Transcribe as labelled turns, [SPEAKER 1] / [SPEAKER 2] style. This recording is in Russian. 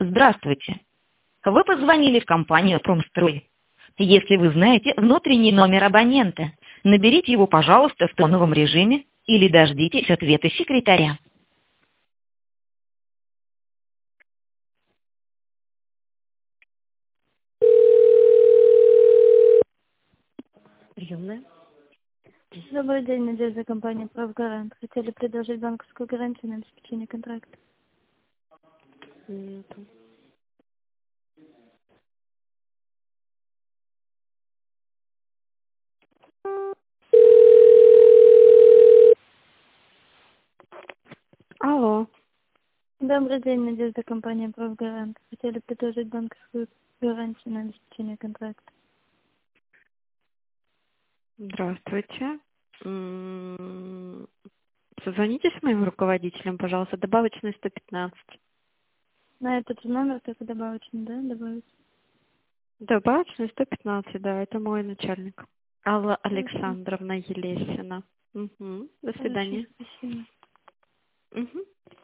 [SPEAKER 1] Здравствуйте. Вы позвонили в компанию «Промстрой». Если вы знаете внутренний номер абонента, наберите его, пожалуйста, в тоновом режиме или дождитесь ответа секретаря. Приемная.
[SPEAKER 2] Добрый день, Надежда, компания «Правгарант». Хотели предложить банковскую гарантию на обеспечение контракта.
[SPEAKER 1] Минуту. Алло.
[SPEAKER 2] Добрый день, Надежда, компания «Правгарант». Хотели предложить банковскую гарантию на обеспечение контракта.
[SPEAKER 1] Здравствуйте. Созвонитесь с моим руководителем, пожалуйста, добавочный 115.
[SPEAKER 2] На этот же номер только добавочный, да, добавить?
[SPEAKER 1] Добавочный 115, да, это мой начальник. Алла
[SPEAKER 2] Хорошо,
[SPEAKER 1] Александровна Елесина. До
[SPEAKER 2] хорошо,
[SPEAKER 1] свидания.
[SPEAKER 2] спасибо.
[SPEAKER 1] Мгм.